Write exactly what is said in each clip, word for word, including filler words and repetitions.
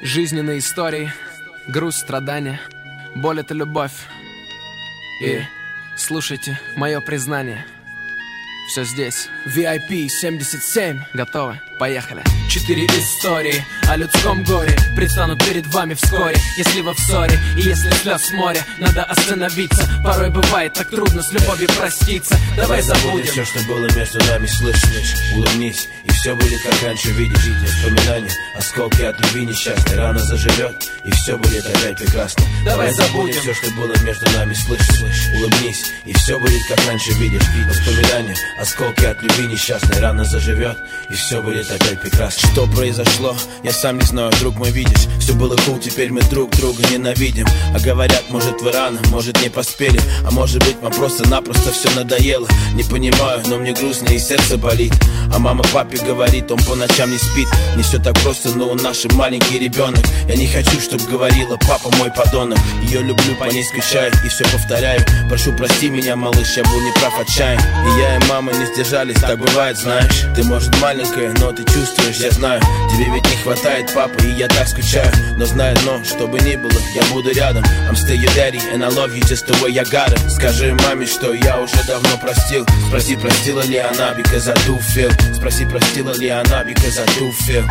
Жизненные истории, грусть, страдания, боль — это любовь. И слушайте мое признание. Все здесь. ви ай пи семьдесят семь. Готовы? Поехали. Четыре истории о людском горе предстанут перед вами вскоре. Если вы в ссоре и если слез море, надо остановиться. Порой бывает так трудно с любовью проститься. Давай забудем все, что было между нами, слышь, слышь. Улыбнись, и все будет как раньше. Видишь, воспоминания, осколки от любви несчастной. Рана заживет, и все будет опять прекрасно. Давай забудем все, что было между нами, слышь, слышь. Улыбнись, и все будет как раньше. Видишь, воспоминания, осколки от любви несчастной. Рана заживет, и все будет опять прекрасно. Что произошло, я сам не знаю, друг мой, видишь. Все было cool, теперь мы друг друга ненавидим. А говорят, может вы рано, может не поспели. А может быть вам просто-напросто все надоело. Не понимаю, но мне грустно и сердце болит. А мама папе говорит, он по ночам не спит. Не все так просто, но он наш маленький ребенок. Я не хочу, чтоб говорила, папа мой подонок. Ее люблю, по ней скучаю и все повторяю. Прошу, прости меня, малыш, я был неправ, отчаян. И я и мама не сдержались, так бывает, знаешь. Ты может маленькая, но ты чувствуешь, я знаю. Тебе ведь не хватает папы, и я так скучаю. Но знай одно, что бы ни было, я буду рядом. I'm still your daddy, and I love you just the way I got it. Скажи маме, что я уже давно простил. Спроси, простила ли она, because I do feel. Спроси, простила ли она, because I do feel.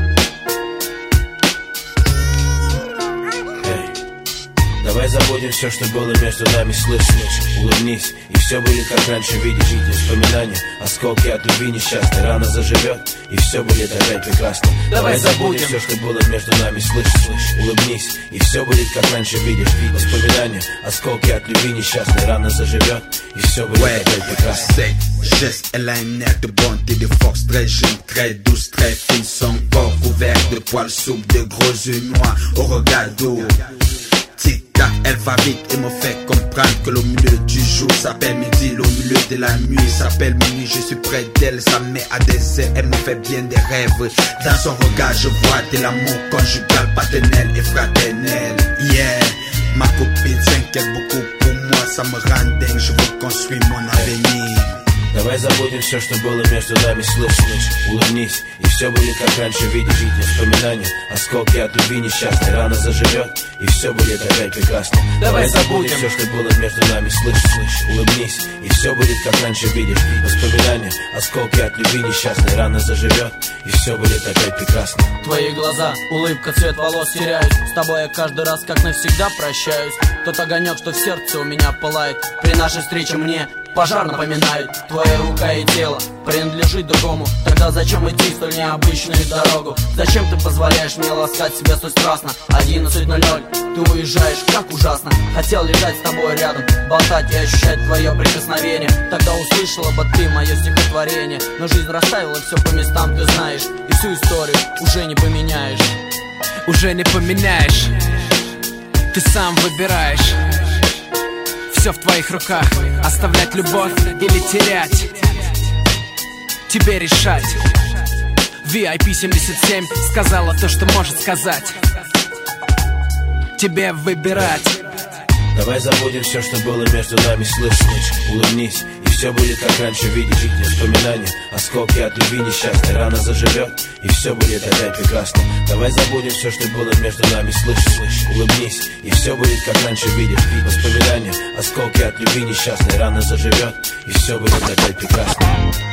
Давай забудем все, что было между нами, слышь, слышь. Улыбнись, и все будет как раньше, видишь. Воспоминания, осколки от любви несчастной. Рана заживет, и все будет опять прекрасно. Давай забудем все, что было между нами, слышь, слышь. Улыбнись, и все будет как раньше, видишь. Воспоминания, осколки от любви несчастной. Rana zаживет, и все будет ouais, опять прекрасно. C'est geste, elle a un air de bonté, de force très jeune, très douce, très fine. Son corps couvert de poils souples, de gros yeux noirs au regard d'eau. Tic-tac, elle va vite et me fait comprendre que le milieu du jour s'appelle midi, le milieu de la nuit s'appelle minuit. Je suis près d'elle, ça me met à des ailes, elle me fait bien des rêves. Dans son regard, je vois de l'amour conjugal, paternel et fraternel. Yeah, ma copine s'inquiète beaucoup pour moi, ça me rend dingue, je veux construire mon avenir. Давай забудем все, что было между нами, слышь, слышь. Улыбнись, и все будет как раньше, видишь. Воспоминания, осколки от любви несчастной. Рана заживет, и все будет опять прекрасно. Давай забудем все, что было между нами, слышь, слышь. Улыбнись, и все будет как раньше, видишь. Воспоминания, осколки от любви несчастной. Рана заживет, и все будет опять прекрасно. Твои глаза, улыбка, цвет волос теряют. С тобой я каждый раз как навсегда прощаюсь. Тот огонек, что в сердце у меня пылает, при нашей встрече мне пожар напоминает. Твоя рука и тело принадлежит другому. Тогда зачем идти столь необычную дорогу? Зачем ты позволяешь мне ласкать себя столь страстно? Одиннадцать ноль ноль, ты уезжаешь, как ужасно. Хотел лежать с тобой рядом, болтать и ощущать твое прикосновение. Тогда услышала бы ты мое стихотворение. Но жизнь расставила все по местам, ты знаешь. И всю историю уже не поменяешь. Уже не поменяешь. Ты сам выбираешь. Все в твоих руках. Оставлять любовь или терять, тебе решать. ви ай пи семьдесят семь сказала то, что может сказать. Тебе выбирать. Давай забудем все, что было между нами, слышь, слышь. Улыбнись, и все будет как раньше, видишь. Воспоминания, осколки от любви несчастной. Рана заживет, и все будет опять прекрасно. Давай забудем все, что было между нами, слышь, слышь. Улыбнись, и все будет как раньше, видишь. Воспоминания, осколки от любви несчастной. Рана заживет, и все будет опять прекрасно.